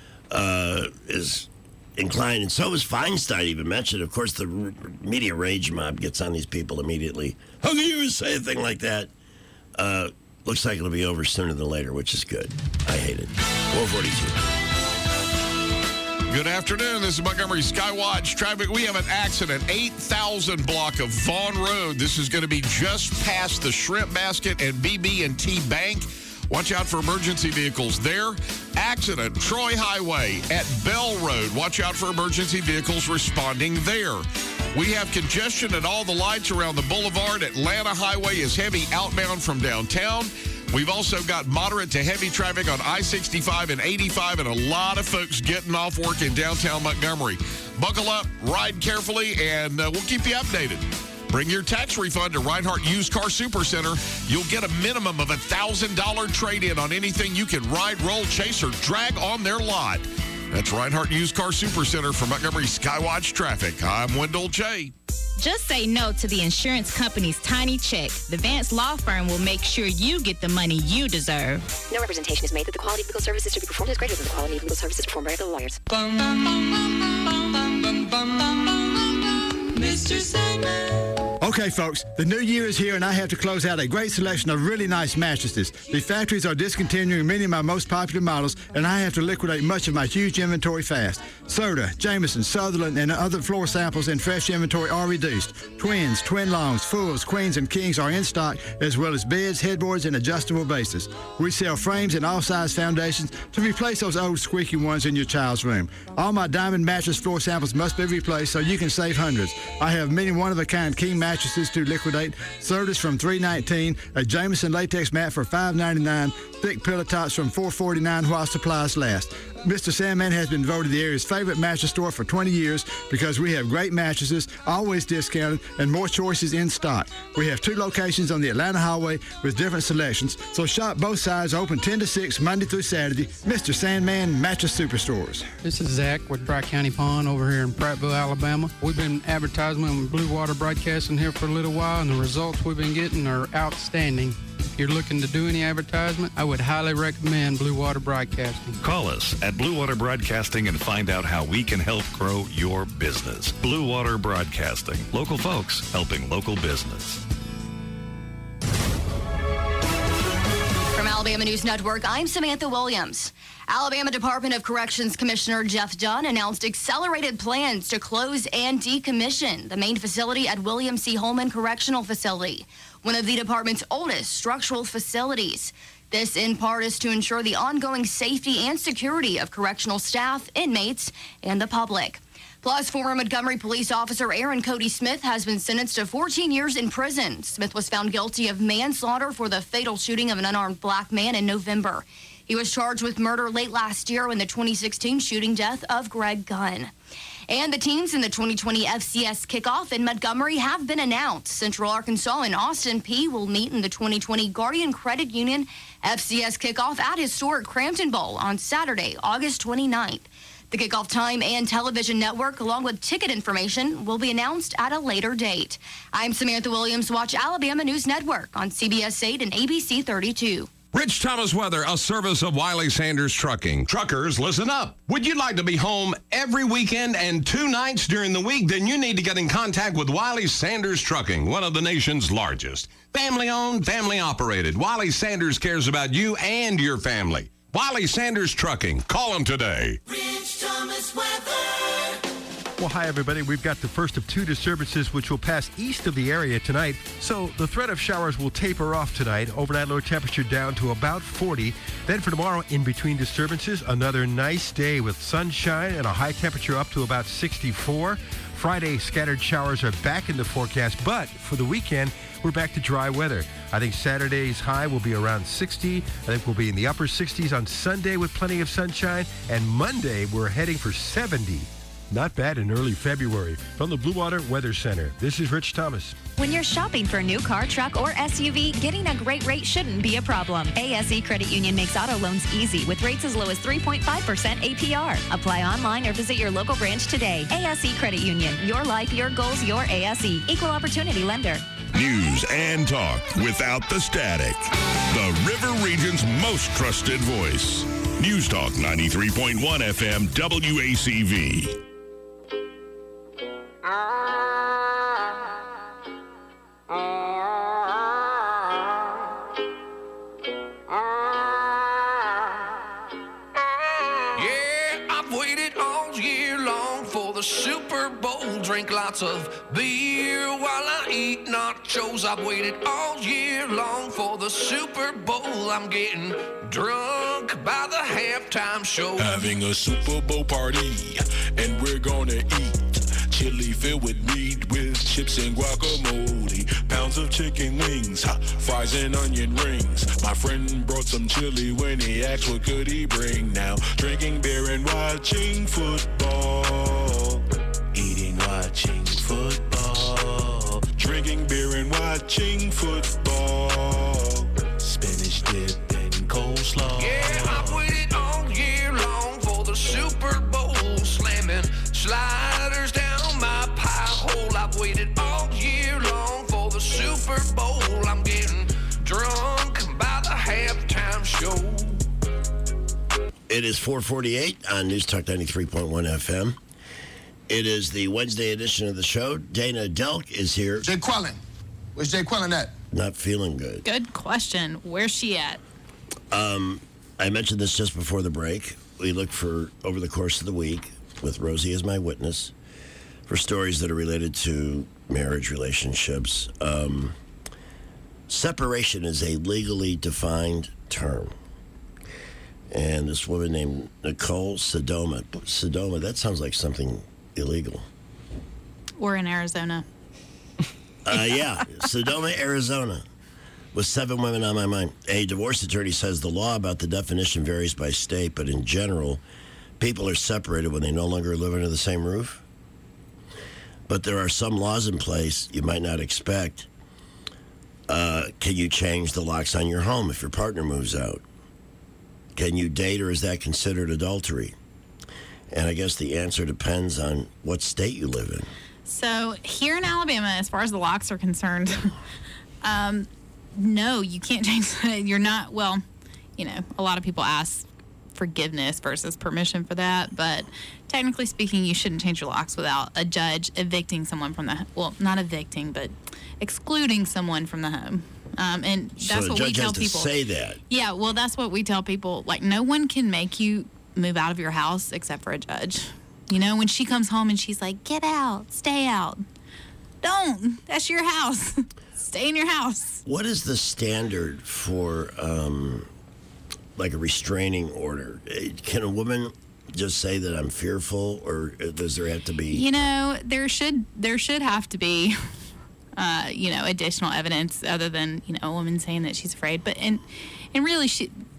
is inclined, and so was Feinstein even mentioned. Of course, the media rage mob gets on these people immediately. How can you say a thing like that? Looks like it'll be over sooner than later, which is good. I hate it. 442. Good afternoon. This is Montgomery Skywatch traffic. We have an accident, 8000 block of Vaughn Road. This is going to be just past the Shrimp Basket and BB&T Bank. Watch out for emergency vehicles there. Accident, Troy Highway at Bell Road. Watch out for emergency vehicles responding there. We have congestion at all the lights around the boulevard. Atlanta Highway is heavy outbound from downtown. We've also got moderate to heavy traffic on I-65 and 85, and a lot of folks getting off work in downtown Montgomery. Buckle up, ride carefully, and we'll keep you updated. Bring your tax refund to Reinhardt Used Car Supercenter. You'll get a minimum of $1,000 trade-in on anything you can ride, roll, chase, or drag on their lot. That's Reinhardt Used Car Supercenter for Montgomery Skywatch Traffic. I'm Wendell J. Just say no to the insurance company's tiny check. The Vance Law Firm will make sure you get the money you deserve. No representation is made that the quality of legal services to be performed is greater than the quality of legal services performed by other lawyers. Mr. Sandman. Okay, folks, the new year is here, and I have to close out a great selection of really nice mattresses. The factories are discontinuing many of my most popular models, and I have to liquidate much of my huge inventory fast. Serta, Jameson, Sutherland, and other floor samples in fresh inventory are reduced. Twins, twin longs, fulls, queens, and kings are in stock, as well as beds, headboards, and adjustable bases. We sell frames and all-size foundations to replace those old squeaky ones in your child's room. All my diamond mattress floor samples must be replaced so you can save hundreds. I have many one-of-a-kind king mattresses to liquidate. Sertas from $319, a Jameson latex mat for $599, thick pillow tops from $449 while supplies last. Mr. Sandman has been voted the area's favorite mattress store for 20 years because we have great mattresses, always discounted, and more choices in stock. We have 2 locations on the Atlanta Highway with different selections, so shop both sides, open 10 to 6, Monday through Saturday. Mr. Sandman Mattress Superstores. This is Zach with Dry County Pond over here in Prattville, Alabama. We've been advertising on Blue Water Broadcasting here for a little while, and the results we've been getting are outstanding. If you're looking to do any advertisement, I would highly recommend Blue Water Broadcasting. Call us at Blue Water Broadcasting and find out how we can help grow your business. Blue Water Broadcasting. Local folks helping local business. From Alabama News Network, I'm Samantha Williams. Alabama Department of Corrections Commissioner Jeff Dunn announced accelerated plans to close and decommission the main facility at William C. Holman Correctional Facility, one of the department's oldest structural facilities. This, in part, is to ensure the ongoing safety and security of correctional staff, inmates, and the public. Plus, former Montgomery police officer Aaron Cody Smith has been sentenced to 14 years in prison. Smith was found guilty of manslaughter for the fatal shooting of an unarmed black man in November. He was charged with murder late last year in the 2016 shooting death of Greg Gunn. And the teams in the 2020 FCS kickoff in Montgomery have been announced. Central Arkansas and Austin Peay will meet in the 2020 Guardian Credit Union FCS kickoff at historic Crampton Bowl on Saturday, August 29th. The kickoff time and television network, along with ticket information, will be announced at a later date. I'm Samantha Williams. Watch Alabama News Network on CBS 8 and ABC 32. Rich Thomas Weather, a service of Wiley Sanders Trucking. Truckers, listen up. Would you like to be home every weekend and 2 nights during the week? Then you need to get in contact with Wiley Sanders Trucking, one of the nation's largest. Family-owned, family-operated. Wiley Sanders cares about you and your family. Wiley Sanders Trucking. Call them today. Rich Thomas Weather. Well, hi, everybody. We've got the first of 2 disturbances which will pass east of the area tonight. So the threat of showers will taper off tonight. Overnight low temperature down to about 40. Then for tomorrow, in between disturbances, another nice day with sunshine and a high temperature up to about 64. Friday, scattered showers are back in the forecast, but for the weekend, we're back to dry weather. I think Saturday's high will be around 60. I think we'll be in the upper 60s on Sunday with plenty of sunshine. And Monday, we're heading for 70. Not bad in early February. From the Blue Water Weather Center, this is Rich Thomas. When you're shopping for a new car, truck, or SUV, getting a great rate shouldn't be a problem. ASE Credit Union makes auto loans easy with rates as low as 3.5% APR. Apply online or visit your local branch today. ASE Credit Union. Your life, your goals, your ASE. Equal opportunity lender. News and talk without the static. The River Region's most trusted voice. News Talk 93.1 FM WACV. Super Bowl, drink lots of beer while I eat nachos. I've waited all year long for the Super Bowl. I'm getting drunk by the halftime show. Having a Super Bowl party, and we're gonna eat chili filled with meat with chips and guacamole, pounds of chicken wings, fries and onion rings. My friend brought some chili when he asked what could he bring. Now drinking beer and watching football. Eating, watching football. Drinking beer and watching football. Spinach dip and coleslaw. Yeah, I've waited all year long for the Super Bowl. Slamming sliders down my pie hole. I've waited all year long for the Super Bowl. I'm getting drunk by the halftime show. It is 4:48 on News Talk 93.1 FM. It is the Wednesday edition of the show. Dana Delk is here. Jay Quellen. Where's Jay Quellen at? Not feeling good. Good question. Where's she at? I mentioned this just before the break. We look for, over the course of the week, with Rosie as my witness, for stories that are related to marriage relationships. Separation is a legally defined term. And this woman named Nicole Sodoma. Sodoma, that sounds like something illegal. Or in Arizona. Yeah, Sodoma, Arizona, with 7 women on my mind. A divorce attorney says the law about the definition varies by state, but in general, people are separated when they no longer live under the same roof. But there are some laws in place you might not expect. Can you change the locks on your home if your partner moves out? Can you date, or is that considered adultery? And I guess the answer depends on what state you live in. So here in Alabama, as far as the locks are concerned, no, you can't change. You're not, well, you know, a lot of people ask forgiveness versus permission for that, but technically speaking, you shouldn't change your locks without a judge evicting someone from the, well, not evicting, but excluding someone from the home. And that's so what we tell people. Say that. Yeah, well, that's what we tell people. Like, no one can make you move out of your house except for a judge. You know, when she comes home and she's like, get out, stay out. Don't. That's your house. Stay in your house. What is the standard for, like, a restraining order? Can a woman just say that I'm fearful, or does there have to be? You know, there should have to be, you know, additional evidence other than, you know, a woman saying that she's afraid. But and really,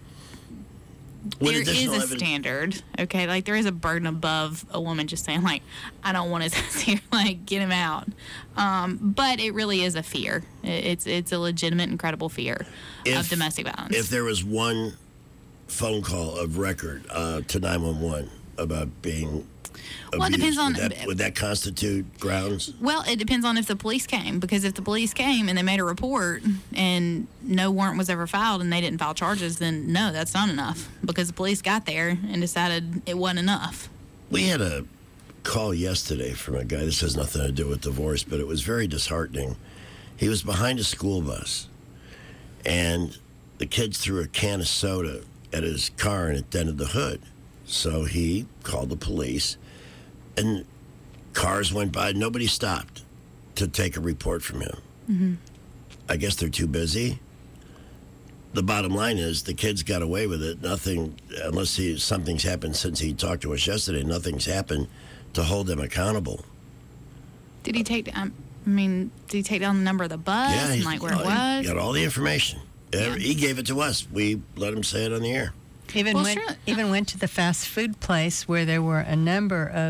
there is a standard, okay? Like, there is a burden above a woman just saying, like, I don't want his ass here, like, get him out. But it really is a fear. It's a legitimate, incredible fear of domestic violence. If there was one phone call of record to 911 about being abused, well, it depends on... Would that constitute grounds? Well, it depends on if the police came, because if the police came and they made a report and no warrant was ever filed and they didn't file charges, then no, that's not enough, because the police got there and decided it wasn't enough. We had a call yesterday from a guy. This has nothing to do with divorce, but it was very disheartening. He was behind a school bus, and the kids threw a can of soda at his car and it dented the hood. So he called the police, and cars went by. Nobody stopped to take a report from him. Mm-hmm. I guess they're too busy. The bottom line is the kids got away with it. Nothing, unless something's happened since he talked to us yesterday, nothing's happened to hold them accountable. Did he take down the number of the bus and like where it was? He got all the information. Yeah. He gave it to us. We let him say it on the air. Even went to the fast food place where there were a number of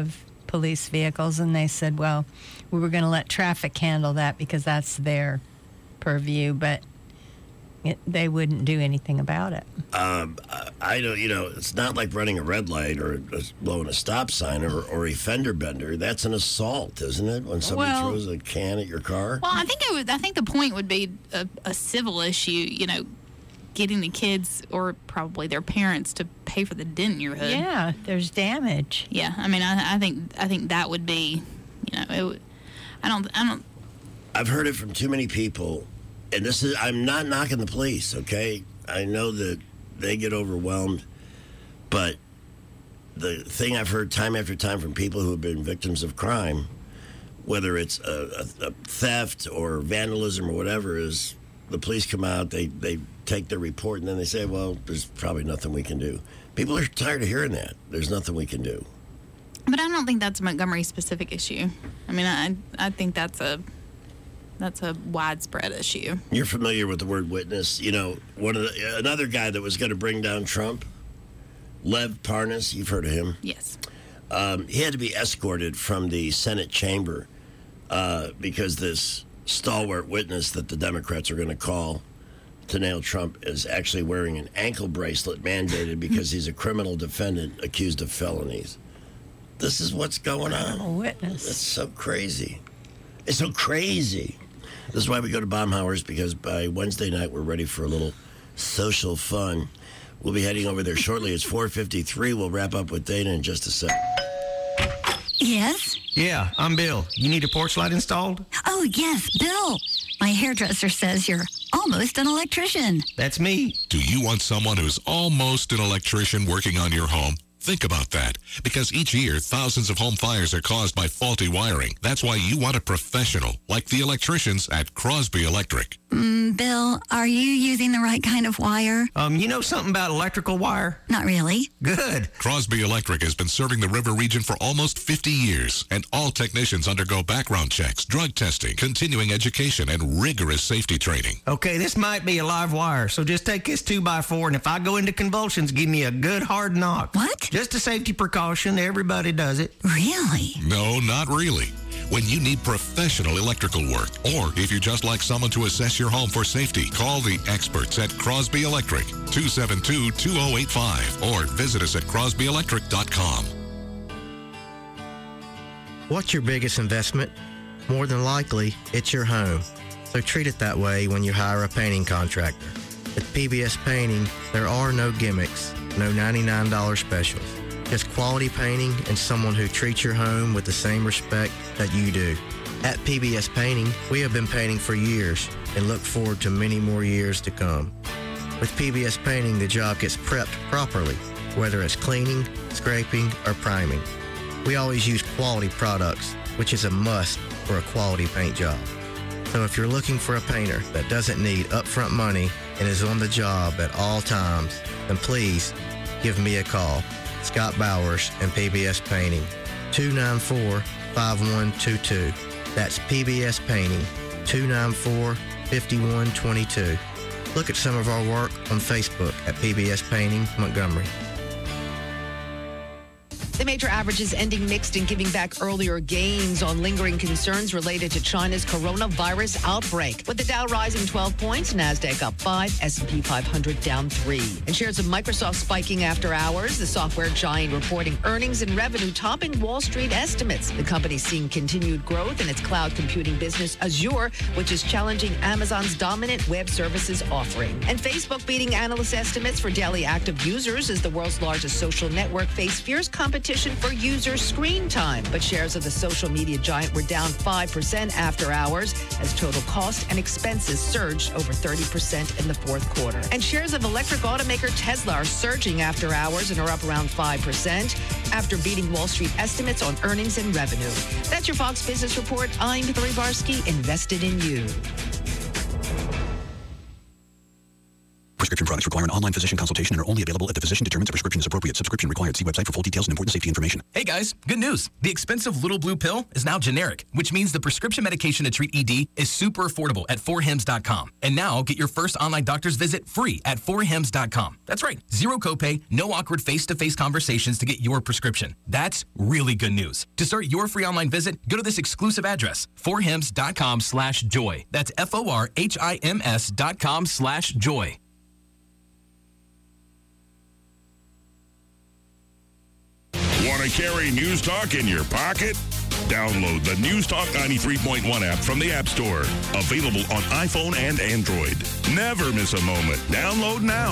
police vehicles, and they said, well, we were going to let traffic handle that because that's their purview, but they wouldn't do anything about it. I don't, it's not like running a red light or blowing a stop sign or a fender bender. That's an assault, isn't it? When somebody throws a can at your car. Well, I think the point would be a civil issue. Getting the kids or probably their parents to pay for the dent in your hood. Yeah, there's damage. Yeah, I mean, I think that would be, I don't. I've heard it from too many people, and I'm not knocking the police. Okay, I know that they get overwhelmed, but the thing I've heard time after time from people who have been victims of crime, whether it's a theft or vandalism or whatever, is the police come out, they take their report, and then they say, well, there's probably nothing we can do. People are tired of hearing that. There's nothing we can do. But I don't think that's a Montgomery-specific issue. I mean, I think that's a widespread issue. You're familiar with the word witness. Another guy that was going to bring down Trump, Lev Parnas, you've heard of him? Yes. He had to be escorted from the Senate chamber because this stalwart witness that the Democrats are going to call to nail Trump is actually wearing an ankle bracelet mandated because he's a criminal defendant accused of felonies. This is what's going on. A witness. It's so crazy. It's so crazy. This is why we go to Baumhauer's, because by Wednesday night we're ready for a little social fun. We'll be heading over there shortly. It's 4:53. We'll wrap up with Dana in just a sec. Yes? Yeah, I'm Bill. You need a porch light installed? Oh, yes, Bill. My hairdresser says you're almost an electrician. That's me. Do you want someone who's almost an electrician working on your home? Think about that, because each year, thousands of home fires are caused by faulty wiring. That's why you want a professional, like the electricians at Crosby Electric. Bill, are you using the right kind of wire? You know something about electrical wire? Not really. Good. Crosby Electric has been serving the river region for almost 50 years, and all technicians undergo background checks, drug testing, continuing education, and rigorous safety training. Okay, this might be a live wire, so just take this 2x4, and if I go into convulsions, give me a good hard knock. What? Just a safety precaution. Everybody does it. Really? No, not really. When you need professional electrical work, or if you just like someone to assess your home for safety, call the experts at Crosby Electric, 272-2085, or visit us at crosbyelectric.com. What's your biggest investment? More than likely, it's your home. So treat it that way when you hire a painting contractor. At PBS Painting, there are no gimmicks, no $99 specials. Just quality painting and someone who treats your home with the same respect that you do. At PBS Painting, we have been painting for years and look forward to many more years to come. With PBS Painting, the job gets prepped properly, whether it's cleaning, scraping, or priming. We always use quality products, which is a must for a quality paint job. So if you're looking for a painter that doesn't need upfront money and is on the job at all times, then please give me a call. Scott Bowers and PBS Painting, 294-5122. That's PBS Painting, 294-5122. Look at some of our work on Facebook at PBS Painting Montgomery. The major averages ending mixed and giving back earlier gains on lingering concerns related to China's coronavirus outbreak. With the Dow rising 12 points, NASDAQ up 5, S&P 500 down 3. And shares of Microsoft spiking after hours, the software giant reporting earnings and revenue topping Wall Street estimates. The company seeing continued growth in its cloud computing business, Azure, which is challenging Amazon's dominant web services offering. And Facebook beating analyst estimates for daily active users as the world's largest social network face fierce competition for user screen time. But shares of the social media giant were down 5% after hours as total cost and expenses surged over 30% in the fourth quarter. And shares of electric automaker Tesla are surging after hours and are up around 5% after beating Wall Street estimates on earnings and revenue. That's your Fox Business Report. I'm Hillary Barsky, invested in you. prescription products require an online physician consultation and are only available if the physician determines a prescription is appropriate. Subscription required. See website for full details and important safety information. Hey guys, good news. The expensive Little Blue pill is now generic, which means the prescription medication to treat ED is super affordable at 4hims.com. And now get your first online doctor's visit free at 4hims.com. That's right. Zero copay, no awkward face-to-face conversations to get your prescription. That's really good news. To start your free online visit, go to this exclusive address, 4hims.com/joy. That's FORHIMS.com/joy. Want to carry News Talk in your pocket? Download the News Talk 93.1 app from the App Store. Available on iPhone and Android. Never miss a moment. Download now.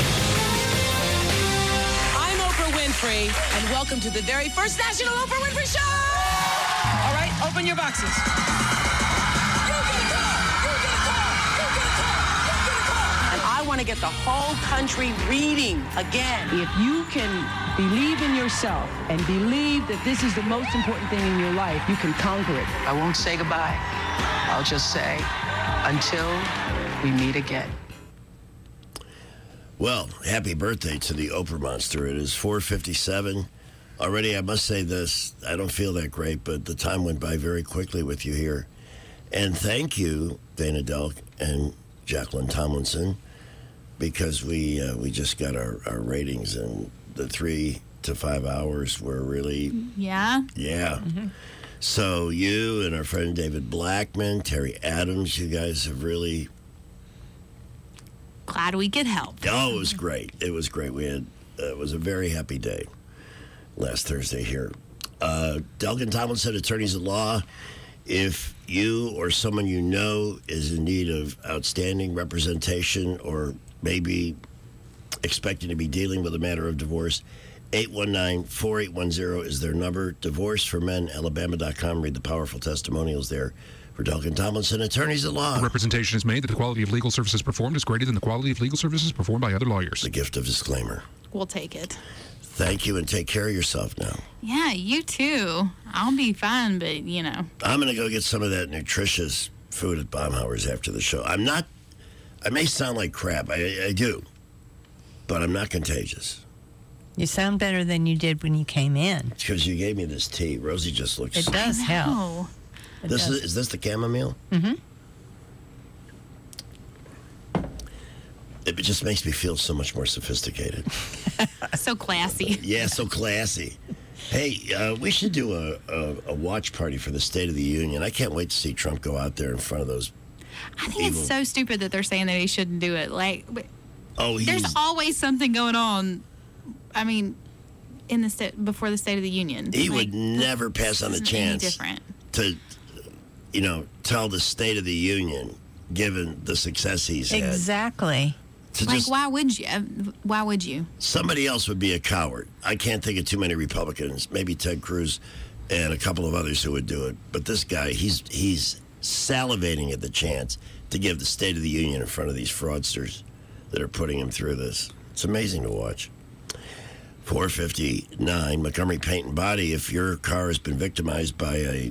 I'm Oprah Winfrey, and welcome to the very first National Oprah Winfrey Show! All right, open your boxes. I want to get the whole country reading again. If you can believe in yourself and believe that this is the most important thing in your life, you can conquer it. I won't say goodbye. I'll just say, until we meet again. Well, happy birthday to the Oprah Monster. It is 4:57. Already, I must say this, I don't feel that great, but the time went by very quickly with you here. And thank you, Dana Delk and Jacqueline Tomlinson, because we just got our ratings, and the 3 to 5 hours were really... Yeah? Yeah. Mm-hmm. So you and our friend David Blackman, Terry Adams, you guys have really... Glad we could help. Oh, it was great. It was great. We had... it was a very happy day last Thursday here. Delkin Tomlinson, attorneys at law. If you or someone you know is in need of outstanding representation or maybe expecting to be dealing with a matter of divorce, 819-4810 is their number. DivorceForMenAlabama.com. Read the powerful testimonials there for Delkin Tomlinson, attorneys at law. Representation is made that the quality of legal services performed is greater than the quality of legal services performed by other lawyers. The gift of disclaimer. We'll take it. Thank you, and take care of yourself now. Yeah, you too. I'll be fine, but, you know. I'm going to go get some of that nutritious food at Baumhauer's after the show. I may sound like crap. I do. But I'm not contagious. You sound better than you did when you came in. It's because you gave me this tea. Rosie just looks... It does help. Is this the chamomile? Mm-hmm. It just makes me feel so much more sophisticated. So classy. Yeah, so classy. Hey, we should do a watch party for the State of the Union. I can't wait to see Trump go out there in front of those I think it's so stupid that they're saying that he shouldn't do it. Like, there's always something going on. I mean, in the before the State of the Union. He would never pass on the chance different. To, tell the State of the Union, given the success he's had. Exactly. Why would you? Why would you? Somebody else would be a coward. I can't think of too many Republicans. Maybe Ted Cruz and a couple of others who would do it. But this guy, he's salivating at the chance to give the State of the Union in front of these fraudsters that are putting him through this. It's amazing to watch. 4:59, Montgomery Paint and Body. If your car has been victimized by a